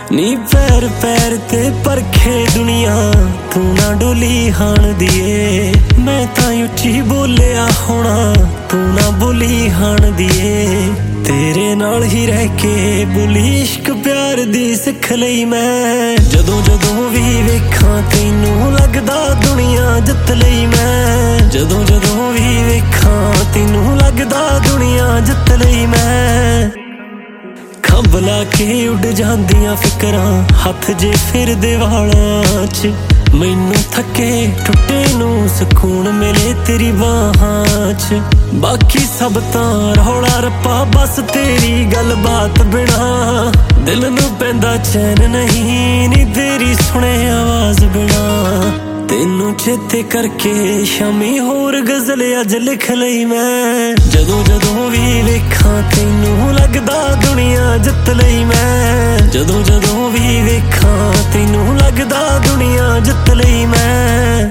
ਨੀ पैर पैर ते परखे दुनिया तू ना डोली हाण दिए। मैं तां उच्ची बोलिया होना तू ना बोली हाण दिए। तेरे नाल ही रह के बोली इश्क प्यार दी सिख लई मैं। जदों जदों भी वेखां तैनूं लगदा दुनिया जित लई मैं। जदों जदों भी वेखां तैनूं लगदा दुनिया जित लई मैं। खंभ ला के उड़ जांदियां फिकरां हथ जे फिरदे वालां च। मैनू थके टुटे नूं सुकून मिले तेरी बाहां च। बाकी सब तां रौला रप्पा बस तेरी गल बात बिना। दिल नूं पैंदा चैन नहीं नी तेरी सुने आवाज़ बिना। तेनू चेते करके शामी होर गज़ल अज लिख लई मैं। जदों जदों भी वेखां तैनूं लगदा दुनिया जित लई मैं। जदों जदों भी वेखां तैनूं लगदा दुनिया जित लई मैं।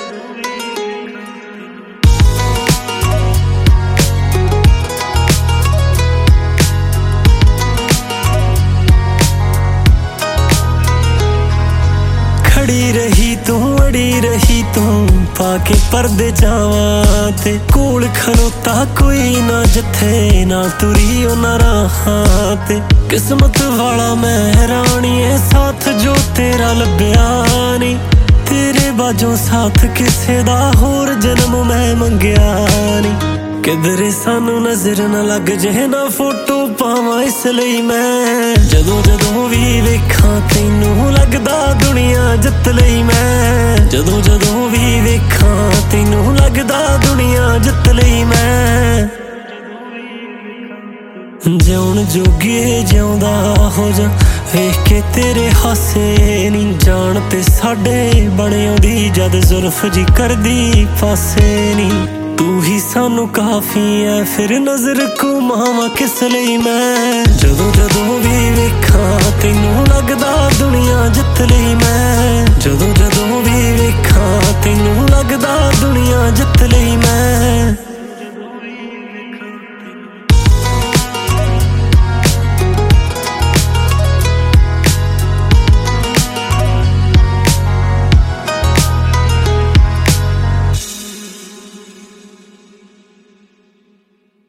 खड़ी रही तू अड़ी रही तू पाके पर्दे जावां ते। कोल खलोता कोई ना जिथे ना तुरी ना राहां ते। किस्मत वाला मैं राणीए साथ जो तेरा लभ्या नी। तेरे बाजों साथ किसे दा होर जन्म मैं मंगया नी। किधरे सानू नजर ना लग जे ना फोटो पावां इसलिए मैं। जदों जदों भी वेखां तैनूं लगदा दुनिया जित लई मैं। जदों जदों भी वेखां तैनूं लगदा दुनिया जित लई मैं। जिउण जोगे जिउंदा हो जा वेख के तेरे हासे नी। जान ते साडे बण आउंदी जद जुल्फ जी करदी पासे नी। तू ही सानू काफी है फिर नजर घुमावां किस लई मैं। जदों जदों भी वेखां तैनूं लगदा दुनिया जित लई मैं। जदों जदों भी वेखां तैनूं लगदा दुनिया जित लई मैं।